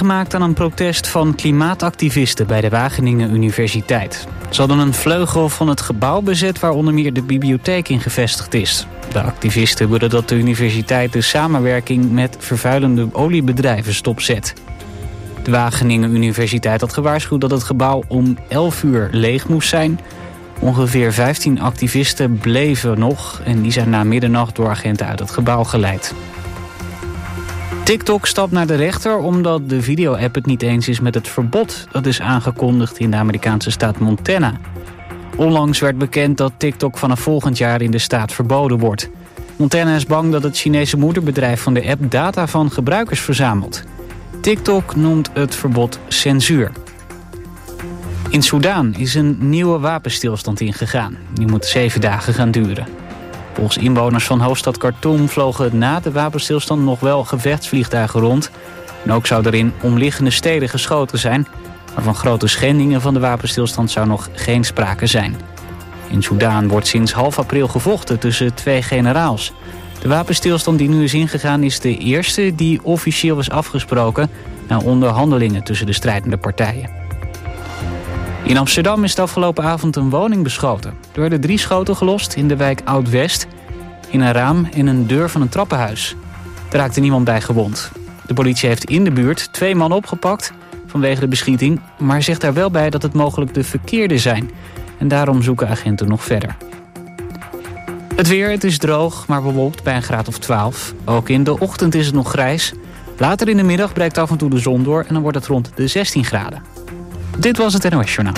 gemaakt aan een protest van klimaatactivisten bij de Wageningen Universiteit. Ze hadden een vleugel van het gebouw bezet waar onder meer de bibliotheek in gevestigd is. De activisten willen dat de universiteit de samenwerking met vervuilende oliebedrijven stopzet. De Wageningen Universiteit had gewaarschuwd dat het gebouw om 11 uur leeg moest zijn. Ongeveer 15 activisten bleven nog en die zijn na middernacht door agenten uit het gebouw geleid. TikTok stapt naar de rechter omdat de video-app het niet eens is met het verbod dat is aangekondigd in de Amerikaanse staat Montana. Onlangs werd bekend dat TikTok vanaf volgend jaar in de staat verboden wordt. Montana is bang dat het Chinese moederbedrijf van de app data van gebruikers verzamelt. TikTok noemt het verbod censuur. In Soedan is een nieuwe wapenstilstand ingegaan. Die moet 7 dagen gaan duren. Volgens inwoners van hoofdstad Khartoum vlogen na de wapenstilstand nog wel gevechtsvliegtuigen rond. En ook zou er in omliggende steden geschoten zijn. Maar van grote schendingen van de wapenstilstand zou nog geen sprake zijn. In Soedan wordt sinds half april gevochten tussen 2 generaals. De wapenstilstand die nu is ingegaan is de eerste die officieel is afgesproken na onderhandelingen tussen de strijdende partijen. In Amsterdam is de afgelopen avond een woning beschoten. Er werden 3 schoten gelost in de wijk Oud-West, in een raam en een deur van een trappenhuis. Er raakte niemand bij gewond. De politie heeft in de buurt 2 mannen opgepakt vanwege de beschieting, maar zegt daar wel bij dat het mogelijk de verkeerde zijn. En daarom zoeken agenten nog verder. Het weer, het is droog, maar bewolkt bij een graad of 12. Ook in de ochtend is het nog grijs. Later in de middag breekt af en toe de zon door en dan wordt het rond de 16 graden. Dit was het NOS Journaal.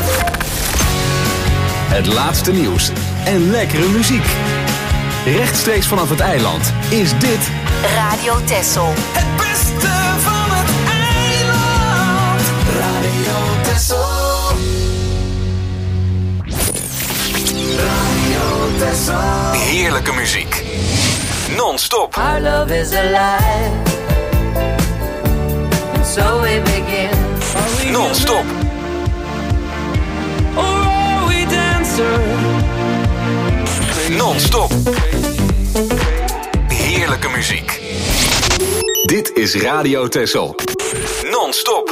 Het laatste nieuws en lekkere muziek. Rechtstreeks vanaf het eiland is dit Radio Texel. Het beste van het eiland. Radio Texel. Radio Texel. heerlijke muziek. Non-stop. Our love is alive. And so we begin. Non-stop. Or are we dancer? Non-stop. Heerlijke muziek. Dit is Radio Texel. Non-stop.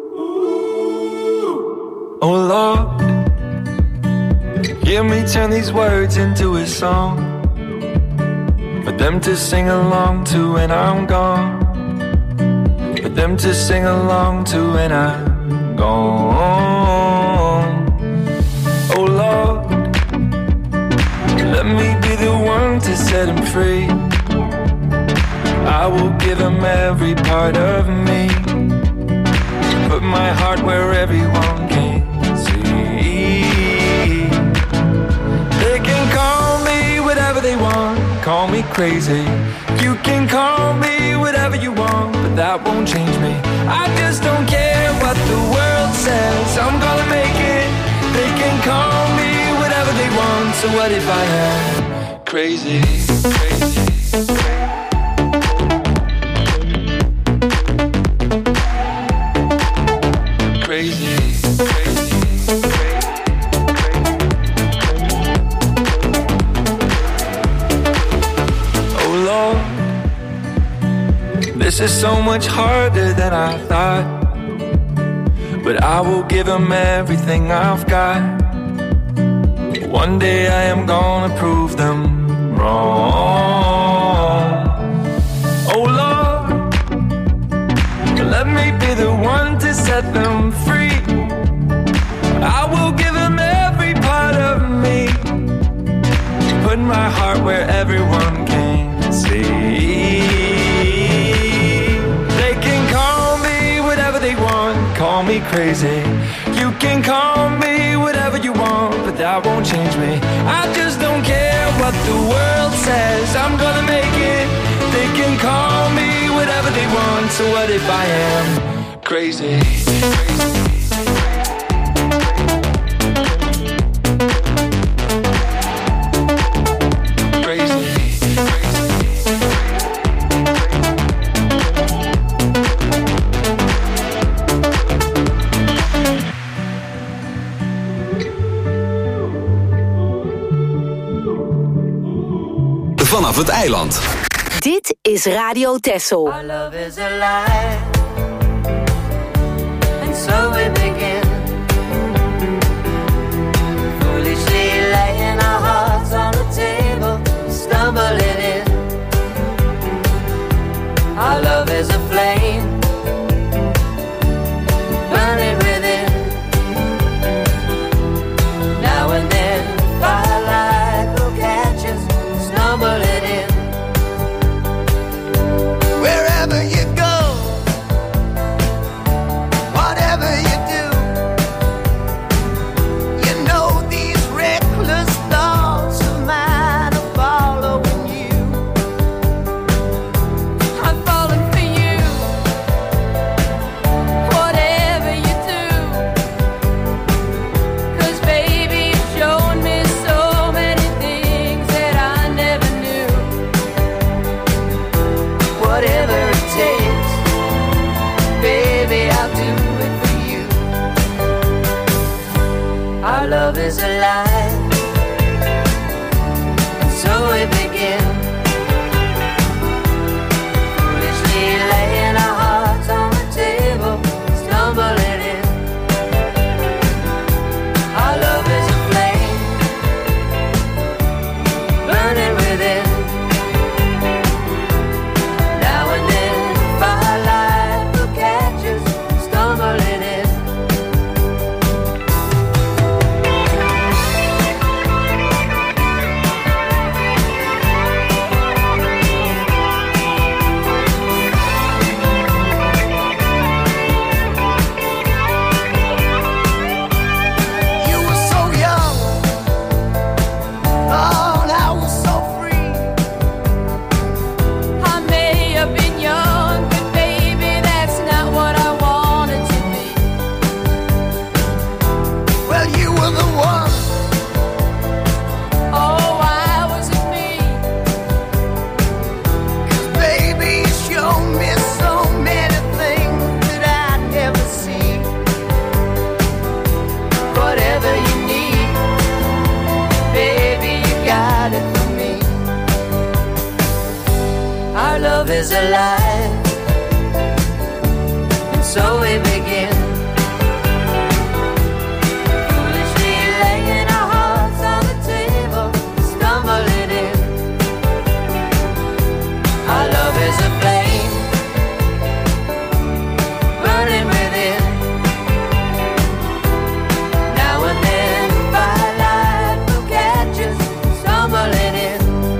Oh Lord, hear me turn these words into a song for them to sing along to when I'm gone, for them to sing along to when I'm gone. Oh Lord, let me be the one to set him free. I will give him every part of me, put my heart where everyone can see. They can call me whatever they want, call me crazy. You can call me whatever you want, but that won't change me. I just don't care what the world says, I'm gonna make it. They can call me whatever they want, so what if I am crazy? This is so much harder than I thought, but I will give them everything I've got. One day I am gonna prove them wrong. Oh Lord, let me be the one to set them free. I will give them every part of me, put my heart where everyone can see. Call me crazy, you can call me whatever you want, but that won't change me. I just don't care what the world says, I'm gonna make it. They can call me whatever they want, so what if I am crazy? Vanaf het eiland. Dit is Radio Texel. Our love is alive. Our love is alive, and so we begin. Foolishly laying our hearts on the table, stumbling in. Our love is a flame, burning within. Now and then, firelight will catch us, stumbling in. Our love is alive, and so we begin. Foolishly laying our hearts on the table, stumbling in. Our love is a flame, burning within. Now and then, firelight will catch us, stumbling in.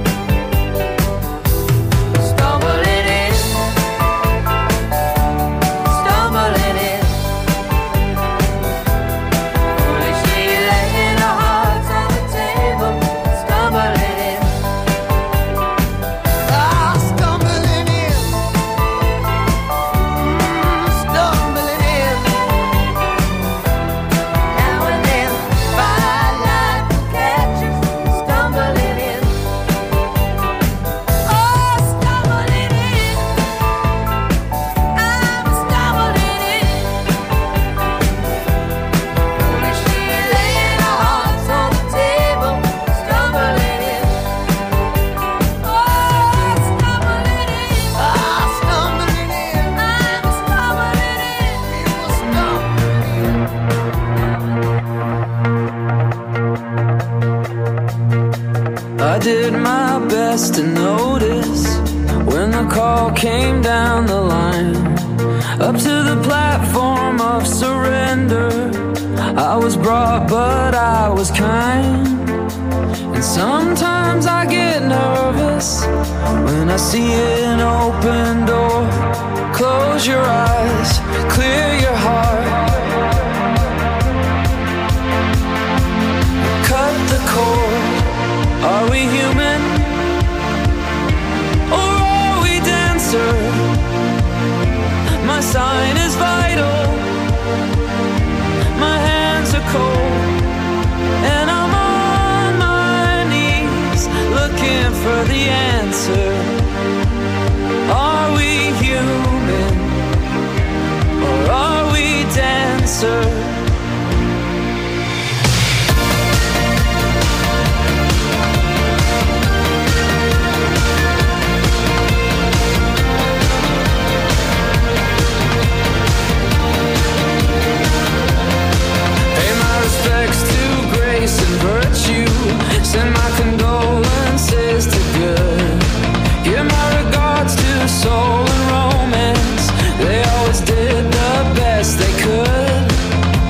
I did my best to notice when the call came down the line, up to the platform of surrender. I was brought, but I was kind. And sometimes I get nervous when I see an open door. Close your eyes, clear your heart, cut the cord. Are we human, or are we dancer? My sign is vital, my hands are cold, and I'm on my knees looking for the answer. Are we human, or are we dancer? And virtue, send my condolences to good. Give my regards to soul and romance. They always did the best they could.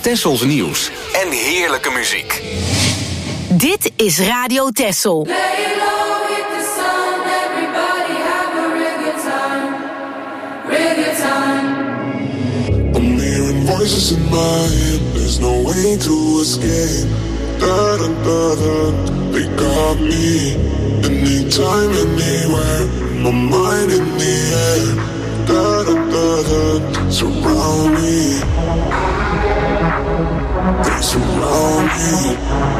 Tessels nieuws en heerlijke muziek. Dit is Radio Tessel. Lay low, hit the sun, everybody have a real good time. Real good time. I'm hearing voices in my head, there's no way to escape. Da da da da, they got me. Anytime, anywhere, my mind in the air. Da da da da, surround me. They surround me.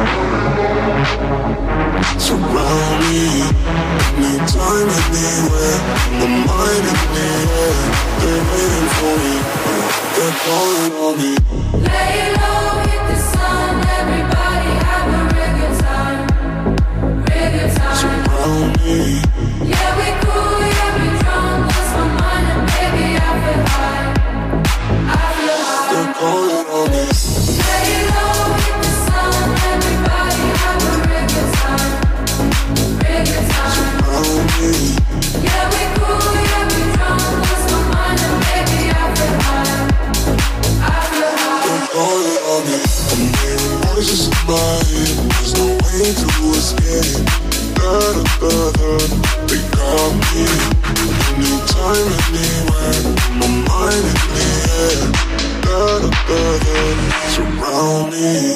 Surround me. Anytime, anywhere, my mind in the air. They're waiting for me, they're calling on me. Lay low, hit the sun, everybody have a real good time. Real good time. Surround me. Yeah, we cool, yeah, we drunk, lost my mind and baby I feel high. I feel high. They're calling on me. Lay low, hit the sun, everybody have a real good time. Real good time. Surround me. Yeah, we cool, yeah, we drunk, lost my mind and baby I feel high. I feel high. They're calling on me. I'm hearing voices in my head, there's no way to escape. Da da da da, they got me. Anytime, anywhere, my mind in the air. Da da da da, surround me.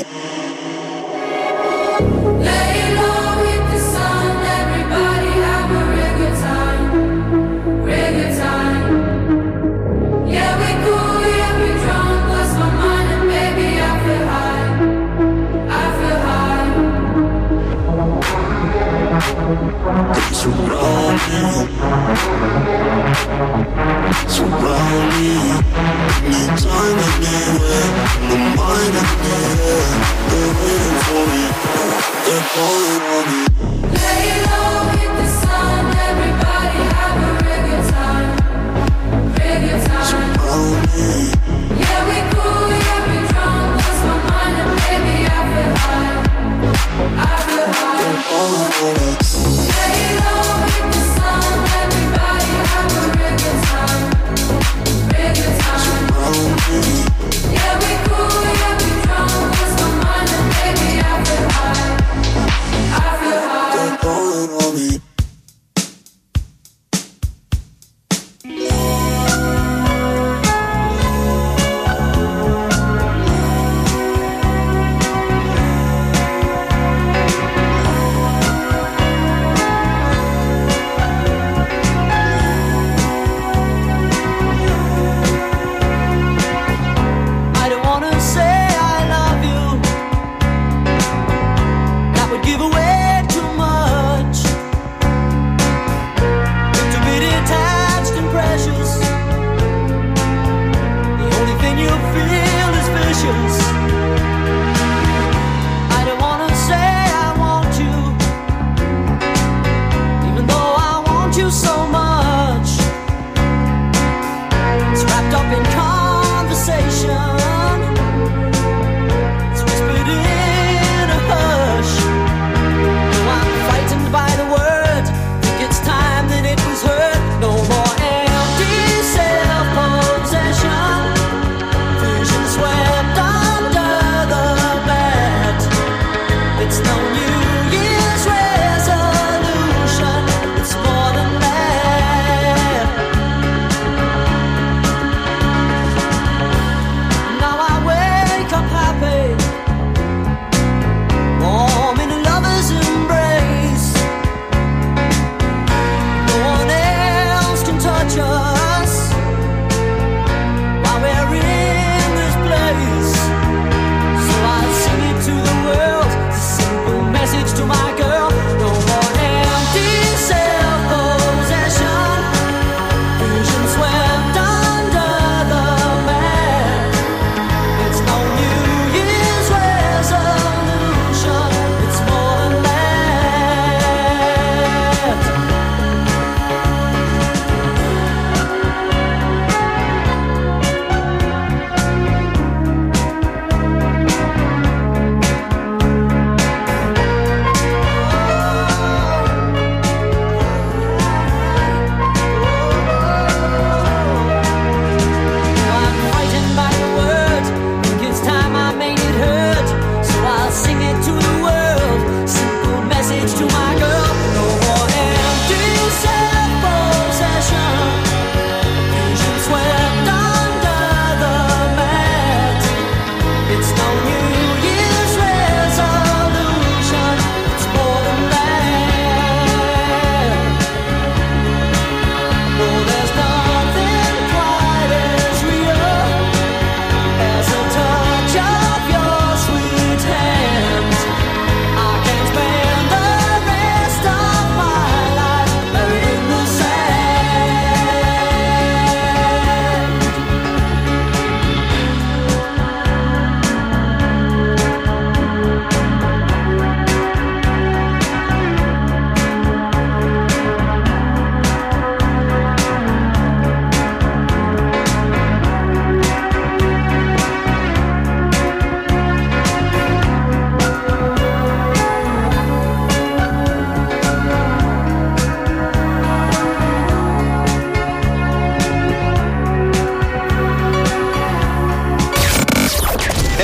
Lay low, hit the sun, everybody have a real good time. Real good time. Yeah, we cool, yeah, we drunk, lost my mind and baby I feel high. I feel high. They surround me. Surround me. Anytime, anywhere, my mind in the air. They're waiting for me, they're calling on me. Lay low, hit the sun, everybody have a real good time. Real good time. Surround me. Yeah, we cool, yeah, we drunk, lost my mind and baby I feel high. I feel high. They're calling on me. Lay low, hit the sun, everybody have a real good time. Real good time. Surround me. Yeah, we cool, yeah, we drunk, lost my mind and baby I feel high. I feel high. They're calling on me. I don't wanna say I love you. That would give away too much. But to be detached and precious, the only thing you feel is vicious. I don't wanna say I want you, even though I want you so much. It's wrapped up in conversation. It's whispered in a hush. Though I'm frightened by the words, think it's time that it was heard. No more empty self-possession. Vision swept under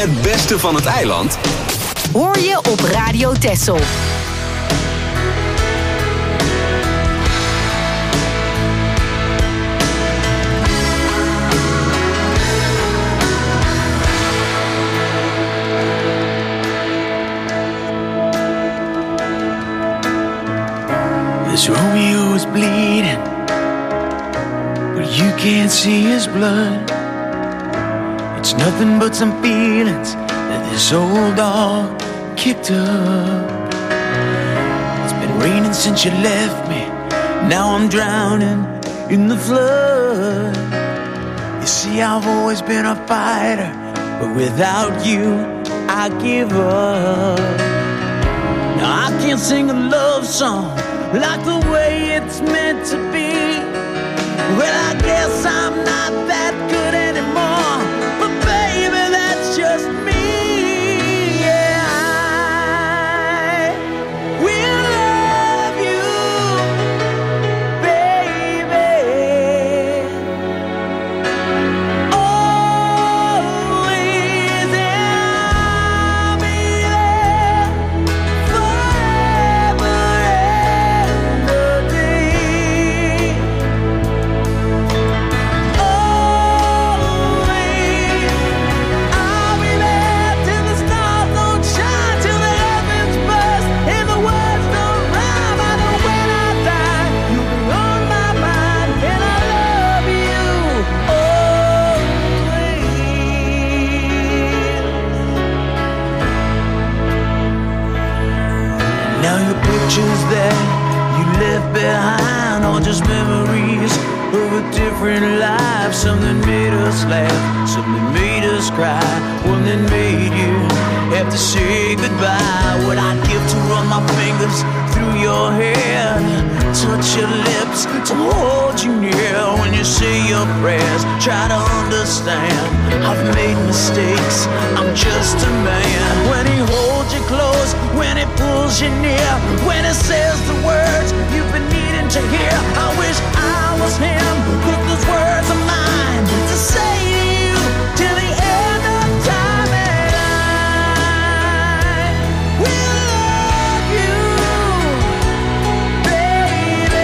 Het beste van het eiland Hoor je op Radio Texel. This Romeo is bleeding, but you can't see his blood. It's nothing but some feelings that this old dog kicked up. It's been raining since you left me. Now I'm drowning in the flood. You see, I've always been a fighter, but without you, I give up. Now I can't sing a love song like the way it's meant to be. Well, I guess I'm not that good anymore, but baby, that's just me. Yeah, I will love you, baby, always, and I'll be there forever and a day. Always, I'll be there till the stars don't shine, till the heavens burst and the words don't rhyme. I know when I die, you'll be on my mind, and I love you always. Now your pictures that you left behind are just memories of a different life. Something made us laugh, something made us cry, one that made you have to say goodbye. What I'd give to run my fingers through your hair, touch your lips, to hold you near when you say your prayers. Try to understand, I've made mistakes, I'm just a man. When he holds you close, when he pulls you near, when he says the words you've been needing to hear, I wish I was him, 'cause those words are mine to say to you till the end of time. And I will love you, baby,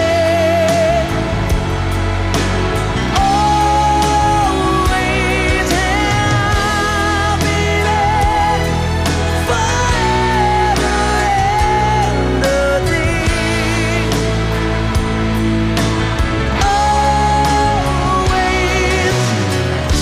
always, and I'll be there forever and a day. Always,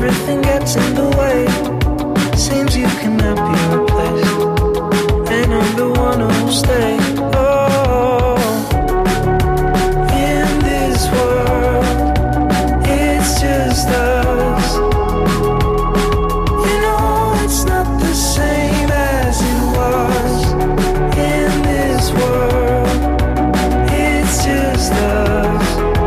everything gets in the way. Seems you cannot be replaced, and I'm the one who'll stay. Oh, in this world, it's just us. You know it's not the same as it was. In this world, it's just us.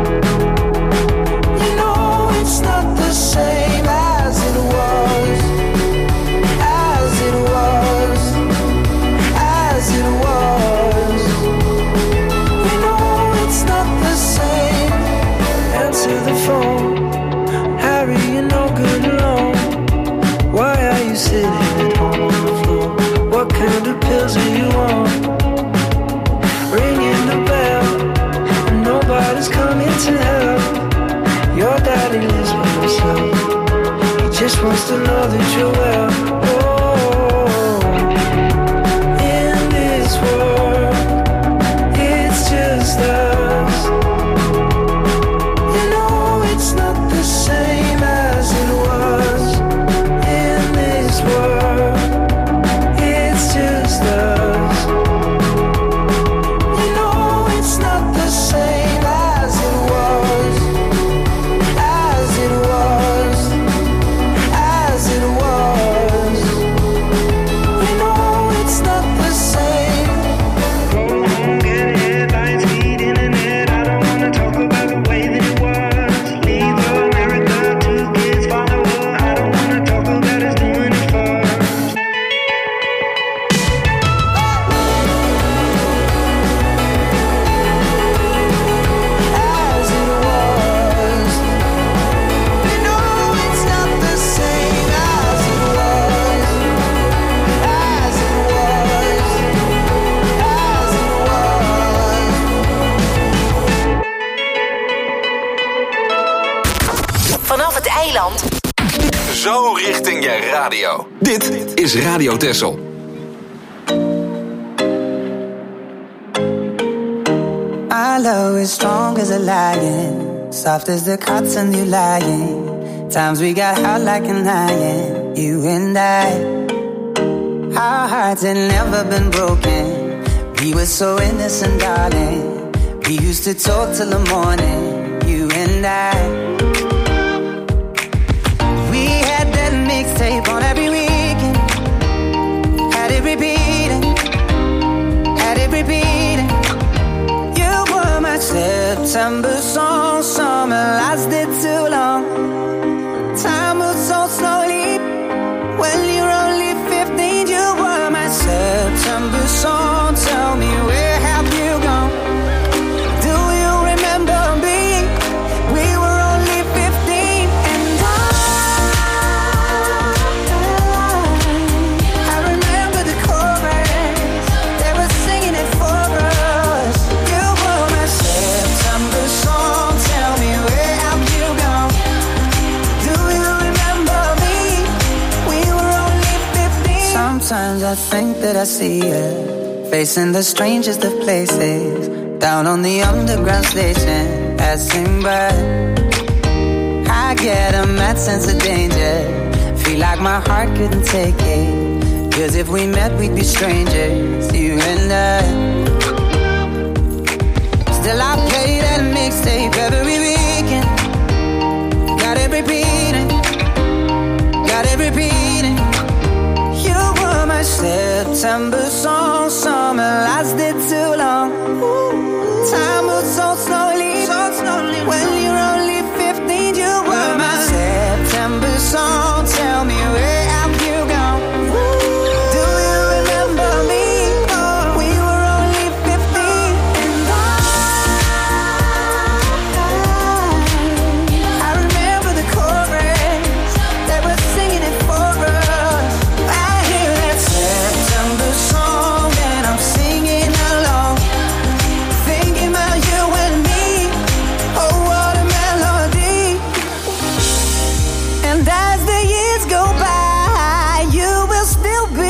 You know it's not the same as it was. As it was. As it was. You know it's not the same. Answer the phone. Harry, you're no good alone. Why are you sitting at home on the floor? What kind of pills are you on? Ringing the bell, and nobody's coming to help. Your daddy lives by himself. He just wants to know that you're well. Oh, in this world, it's just us. You know it's not the same as it was. In this world, it's just us. You know it's not the same as it was. As it was. As it was. You know it's not the same. Go home, get headlines, feed internet. I don't wanna talk about the way that it was. Leave America, 2 kids follow her. I don't wanna talk about us doing it first. As it was. You know it's not the same as it was. As it was. As it was. Vanaf het eiland. Zo richting je radio. Dit is Radio Texel. Our love is strong as a lion, soft as the cotton you lying. Times we got hot like an iron, you and I. Our hearts had never been broken. We were so innocent, darling. We used to talk till the morning, you and I. We had that mixtape on every weekend. Had it repeating, had it repeating. You were my September song, summer lasted too long. Time moves so slowly when you're only 15. You were my September song. Tell me, where have you gone? Do you remember me? We were only 15, and I remember the chorus. They were singing it for us. You were my September song. Tell me, where have you gone? Do you remember me? We were only 15. Sometimes I think that I see you facing the strangest of places, down on the underground station, passing by. I get a mad sense of danger, feel like my heart couldn't take it. 'Cause if we met, we'd be strangers, you and I. Still I play that mixtape every weekend. Got it repeating, got it repeating. You were my September song, summer lasted too long. Time moves so slowly, when you're only 15. You were my September song. Tell me, where have you gone? Do you remember me? We were only 15, and I remember the chorus. They were singing it for us. I hear that September song, and I'm singing along, thinking about you and me. Oh, what a melody. And as the years go by, you will still be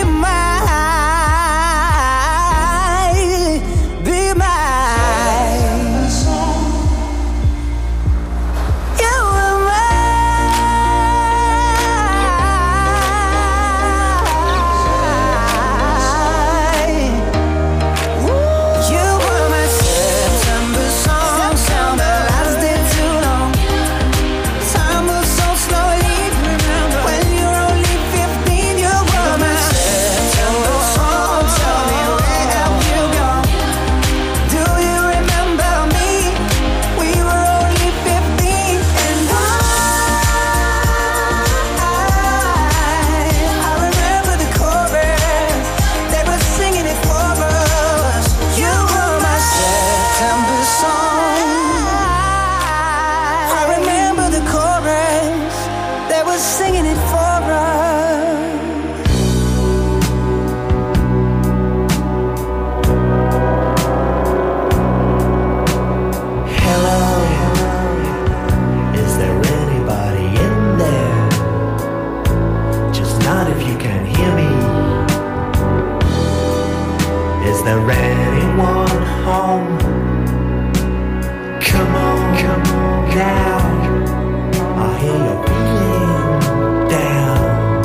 mine, be mine. You were mine. was singing it for us. Hello, is there anybody in there? Just nod if you can hear me. Is there anyone home? Come on now. I hear you're feeling down.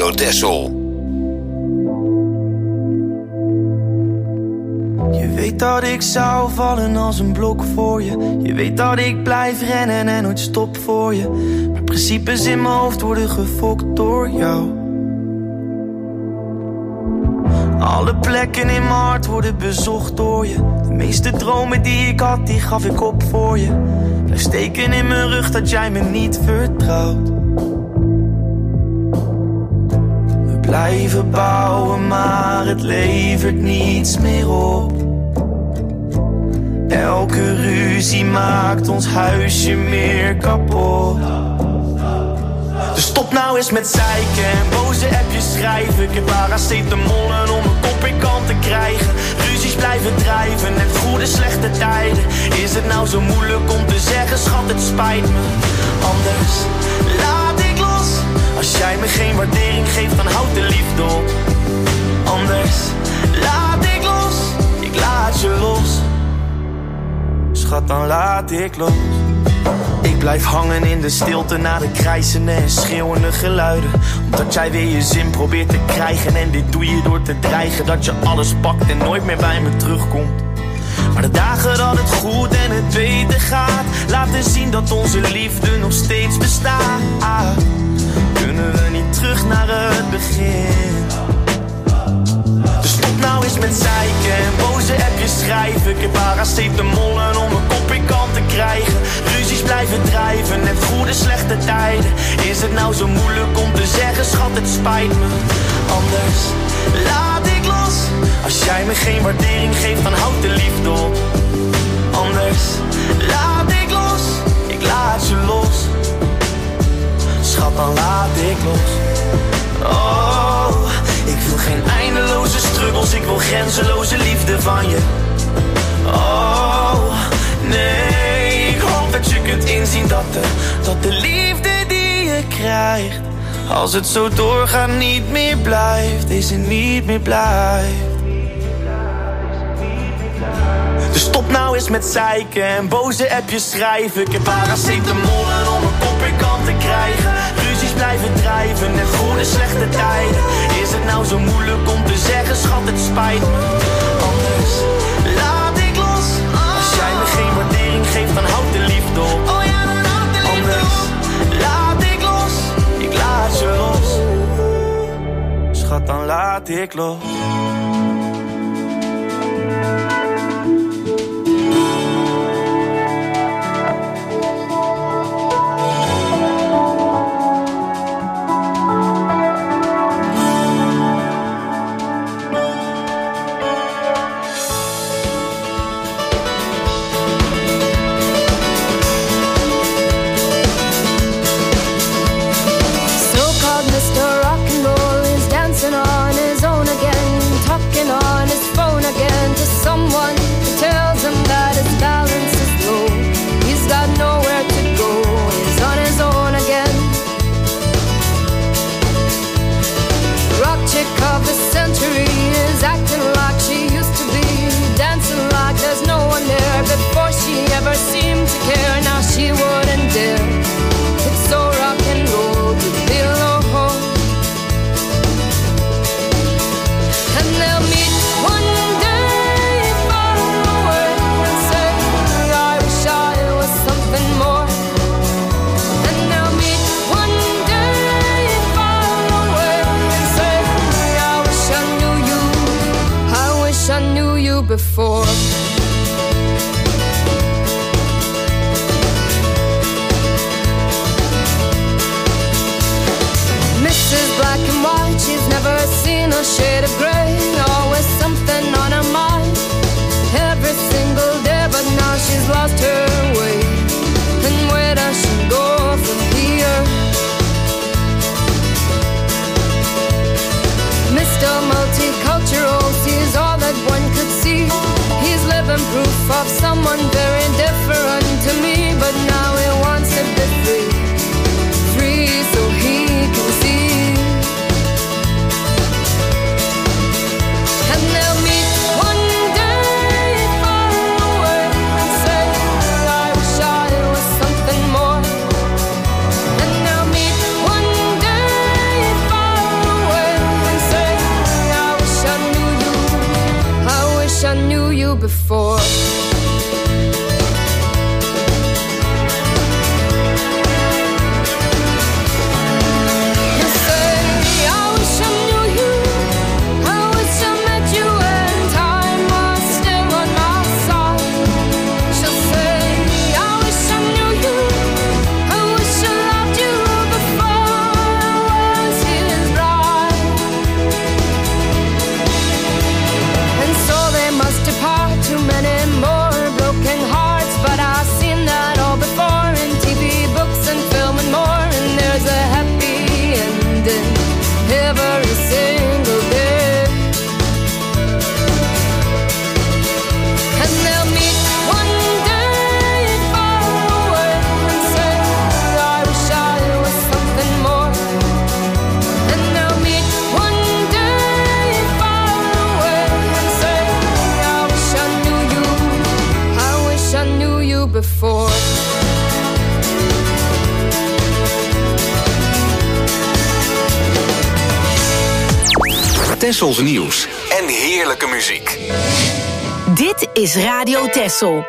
Radio Texel. Je weet dat ik zou vallen als een blok voor je. Je weet dat ik blijf rennen en nooit stop voor je. Maar principes in mijn hoofd worden gefokt door jou. Alle plekken in mijn hart worden bezocht door je. De meeste dromen die ik had, die gaf ik op voor je. Blijf steken in mijn rug dat jij me niet vertrouwt. We blijven bouwen, maar het levert niets meer op. Elke ruzie maakt ons huisje meer kapot. Dus stop nou eens met zeiken en boze appjes schrijven. Ik heb paracetamollen om een kop in kant te krijgen. Ruzies blijven drijven, net goede slechte tijden. Is het nou zo moeilijk om te zeggen, schat, het spijt me. Anders laat ik los. Als jij me geen waardering geeft, dan houd de liefde op. Anders laat ik los, ik laat je los. Schat, dan laat ik los. Ik blijf hangen in de stilte na de krijzende en schreeuwende geluiden. Omdat jij weer je zin probeert te krijgen. En dit doe je door te dreigen dat je alles pakt en nooit meer bij me terugkomt. Maar de dagen dat het goed en het beter gaat, laten zien dat onze liefde nog steeds bestaat. Kunnen we niet terug naar het begin? Dus stop nou eens met zeiken en boze appjes schrijven. Ik heb paracetamollen om een kop in kant te krijgen. Ruzies blijven drijven, net goede slechte tijden. Is het nou zo moeilijk om te zeggen, schat, het spijt me. Anders laat ik los. Als jij me geen waardering geeft, dan houd de liefde op. Anders laat ik los, ik laat je los. Schat, dan laat ik los. Oh, ik wil geen eindeloze struggles, ik wil grenzeloze liefde van je. Oh, nee, ik hoop dat je kunt inzien dat de liefde die je krijgt, als het zo doorgaat, niet meer blijft. Deze niet meer blijft. Dus stop nou eens met zeiken en boze appjes schrijven. Ik heb paracetamollen om een kop in kant te krijgen. Ruzies blijven drijven en goede slechte tijden. Is het nou zo moeilijk om te zeggen, schat, het spijt me. Anders laat ik los. Als jij me geen waardering geeft, dan houd de liefde op. Anders laat ik los, ik laat je los. Schat, dan laat ik los. Before Mrs. Black and White, she's never seen a shade of grey. Always something on her mind every single day, but now she's lost her way. And where does she go from here? Mr. Multicultural sees all that one could see. He's living proof of someone very different to me, but now he wants to be free, free so he can see. And they'll meet one day far away and say, I wish I was something more. And they'll meet one day far away before. Before. Tessels nieuws en heerlijke muziek. Dit is Radio Tessel.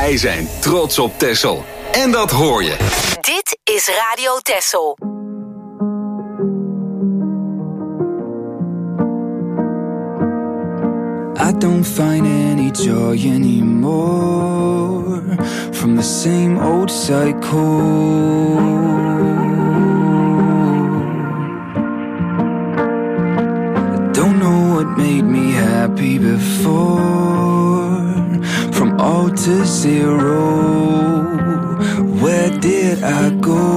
Wij zijn trots op Texel. En dat hoor je. Dit is Radio Texel. I don't find any joy anymore from the same old cycle. I don't know what made me happy before. From all to zero, where did I go?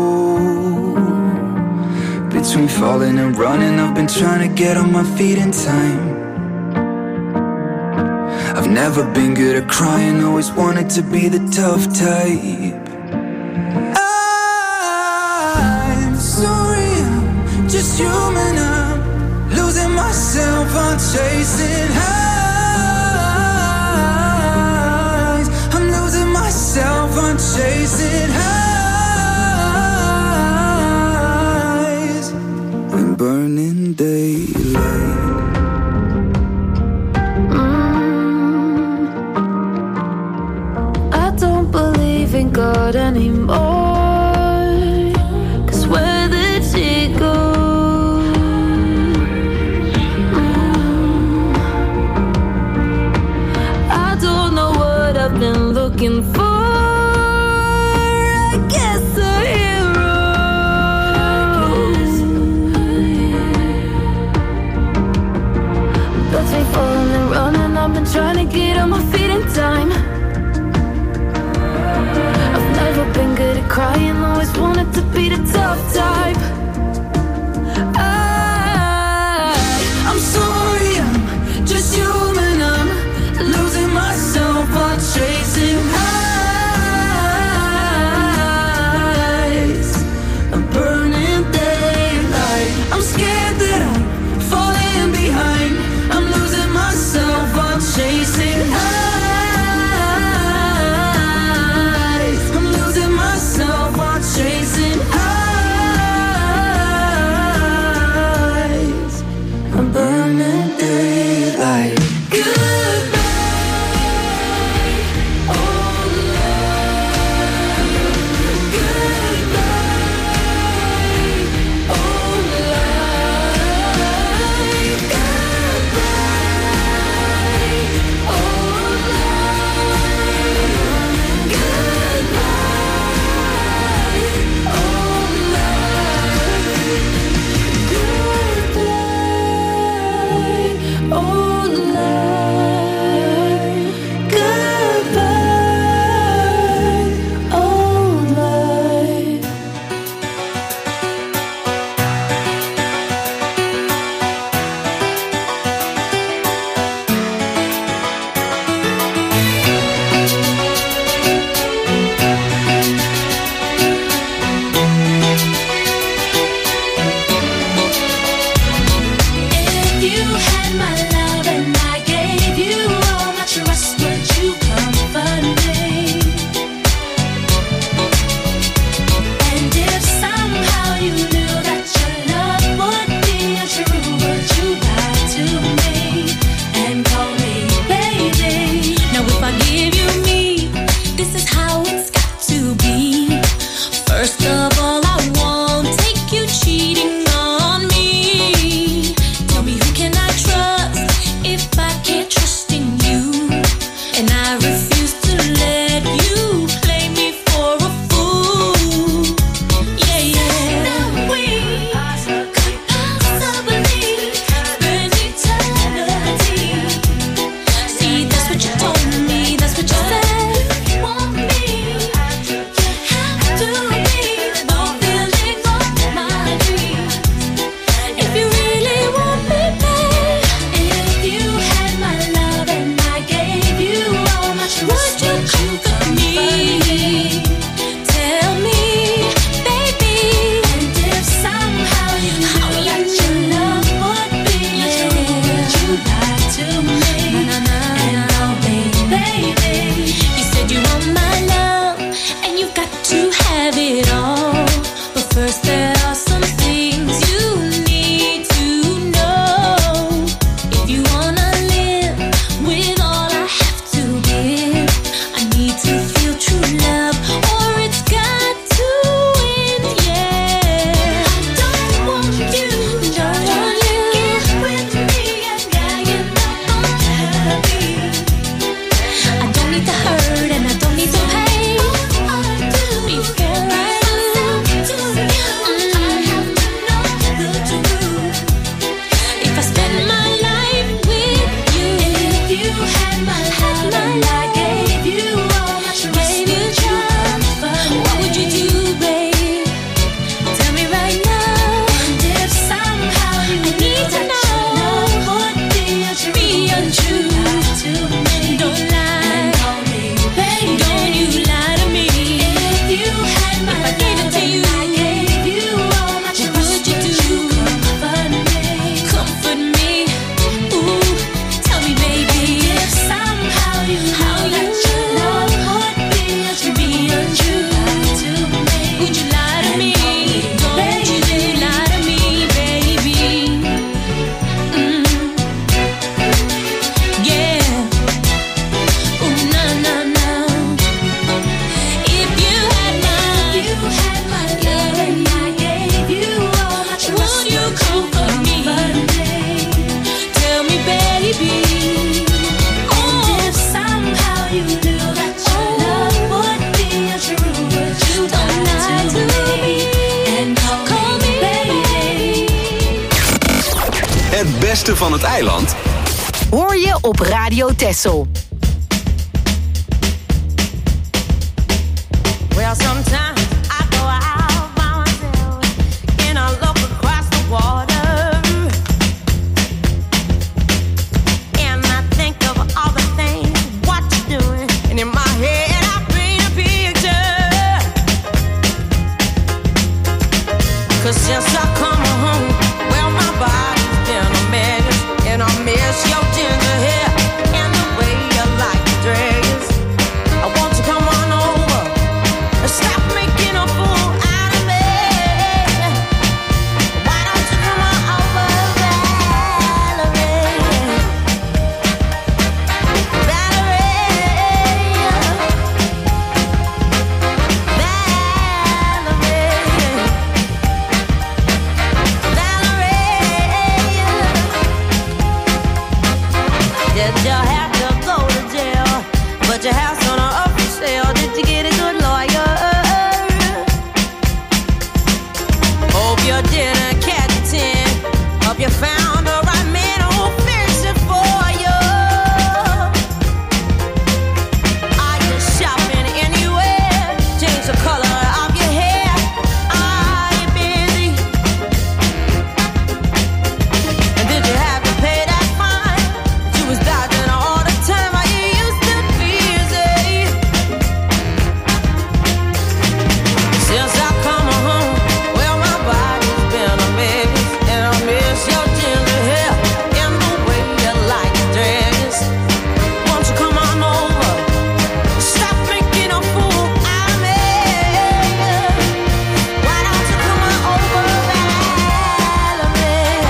Between falling and running, I've been trying to get on my feet in time. I've never been good at crying, always wanted to be the tough type. I'm sorry, I'm just human, I'm losing myself, I'm chasing highs. I'm losing myself, I'm chasing highs. I'm burning daylight. Go beste van het eiland Hoor je op Radio Texel. Well, sometimes I go out by myself and I look across the water and I think of all the things what you're doing, and in my head I paint a picture. 'Cause since I come home, well, my body's been a mess, and I miss your ginger hair and the way you like to dress. I want you to come on over and stop making a fool out of me. Why don't you come on over, Valerie? Did you have to go to jail? But your house on a up for sale. Did you get a good lawyer? Hope you didn't catch a 10. Hope you found the right man who'll fix it for you. Are you shopping anywhere? Change the color of your hair. Are you busy? And did you have to pay that fine? You was dodging all the time. Are you used to busy? Since I come home, well, my body's been a mess, and I miss your ginger hair and the way you like to dress. Won't you come on over? Stop making a fool out of me. Why don't you come on over, Valerie?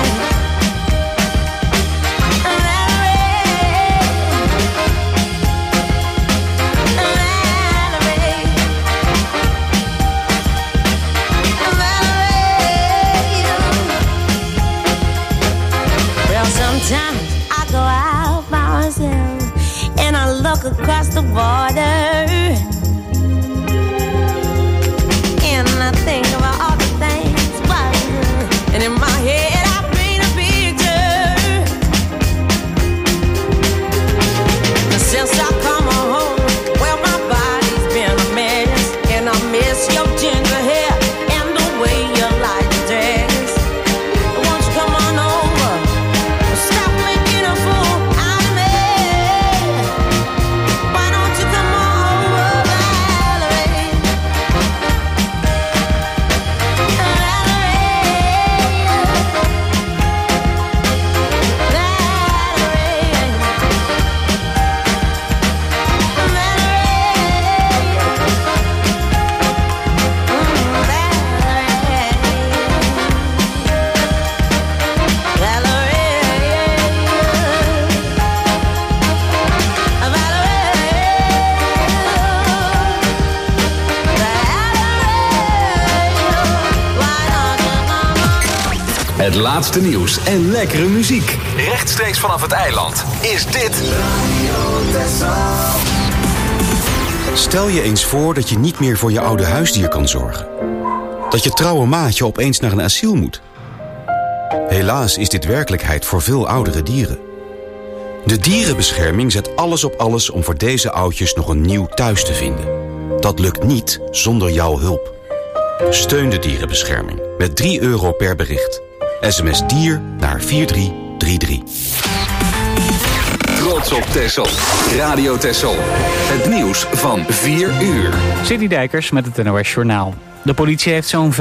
Well, sometimes I go out by myself and I look across the water and I think about all the things what I do. And in my head I paint a picture. 'Cause since I come home, well, my body's been a mess, and I miss your ginger hair and the way you like to dress. Won't you come on over? Stop making a fool out of me. Why don't you come on over, Valerie? Het laatste nieuws en lekkere muziek. Rechtstreeks vanaf het eiland is dit Stel je eens voor dat je niet meer voor je oude huisdier kan zorgen. Dat je trouwe maatje opeens naar een asiel moet. Helaas is dit werkelijkheid voor veel oudere dieren. De dierenbescherming zet alles op alles om voor deze oudjes nog een nieuw thuis te vinden. Dat lukt niet zonder jouw hulp. Steun de dierenbescherming met €3 per bericht. SMS dier naar 4333. Trots op Texel. Radio Texel. Het nieuws van 4 uur. City Dijkers met het NOS Journaal. De politie heeft zo'n